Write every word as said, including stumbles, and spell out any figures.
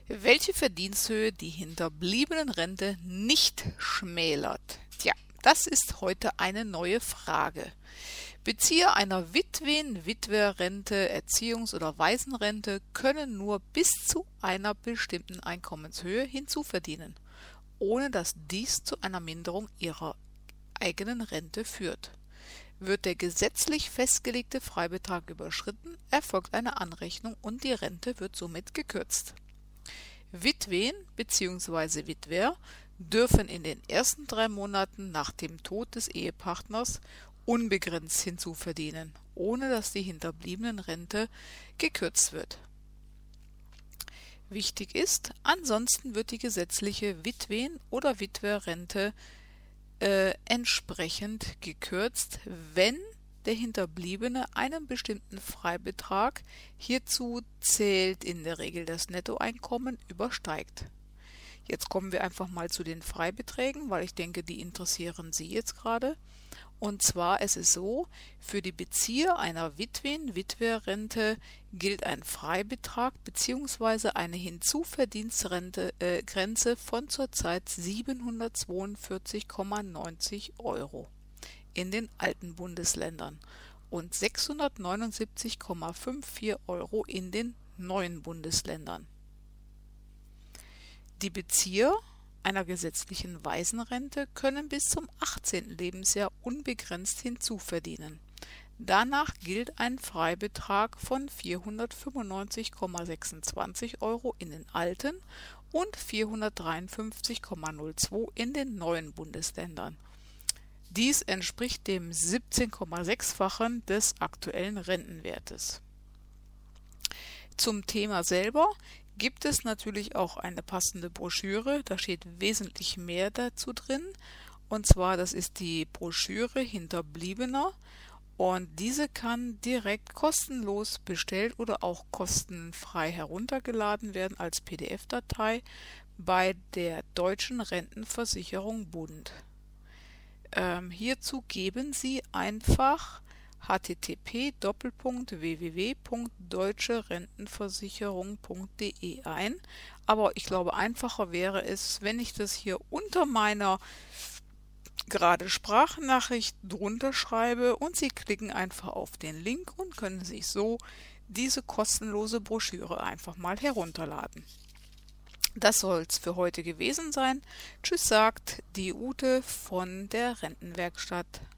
Welche Verdiensthöhe die Hinterbliebenenrente nicht schmälert? Tja, das ist heute eine neue Frage. Bezieher einer Witwen-Witwerrente, Erziehungs- oder Waisenrente können nur bis zu einer bestimmten Einkommenshöhe hinzuverdienen, ohne dass dies zu einer Minderung ihrer eigenen Rente führt. Wird der gesetzlich festgelegte Freibetrag überschritten, erfolgt eine Anrechnung und die Rente wird somit gekürzt. Witwen bzw. Witwer dürfen in den ersten drei Monaten nach dem Tod des Ehepartners unbegrenzt hinzuverdienen, ohne dass die Hinterbliebenenrente gekürzt wird. Wichtig ist, ansonsten wird die gesetzliche Witwen- oder Witwerrente äh, entsprechend gekürzt, wenn der Hinterbliebene einen bestimmten Freibetrag, hierzu zählt in der Regel das Nettoeinkommen, übersteigt. Jetzt kommen wir einfach mal zu den Freibeträgen, weil ich denke, die interessieren Sie jetzt gerade. Und zwar ist es so, für die Bezieher einer Witwen-Witwerrente gilt ein Freibetrag bzw. eine Hinzuverdienstgrenze äh, von zurzeit siebenhundertzweiundvierzig Komma neunzig Euro in den alten Bundesländern und sechshundertneunundsiebzig Komma vierundfünfzig Euro in den neuen Bundesländern. Die Bezieher einer gesetzlichen Waisenrente können bis zum achtzehnten Lebensjahr unbegrenzt hinzuverdienen. Danach gilt ein Freibetrag von vierhundertfünfundneunzig Komma sechsundzwanzig Euro in den alten und vierhundertdreiundfünfzig Komma null zwei in den neuen Bundesländern. Dies entspricht dem siebzehn Komma sechs-fachen des aktuellen Rentenwertes. Zum Thema selber gibt es natürlich auch eine passende Broschüre, da steht wesentlich mehr dazu drin. Und zwar, das ist die Broschüre Hinterbliebener und diese kann direkt kostenlos bestellt oder auch kostenfrei heruntergeladen werden als P D F-Datei bei der Deutschen Rentenversicherung Bund. Ähm, hierzu geben Sie einfach h t t p Doppelpunkt w w w Punkt deutsche rentenversicherung Punkt d e ein. Aber ich glaube, einfacher wäre es, wenn ich das hier unter meiner gerade Sprachnachricht drunter schreibe und Sie klicken einfach auf den Link und können sich so diese kostenlose Broschüre einfach mal herunterladen. Das soll es für heute gewesen sein. Tschüss, sagt die Ute von der Rentenwerkstatt.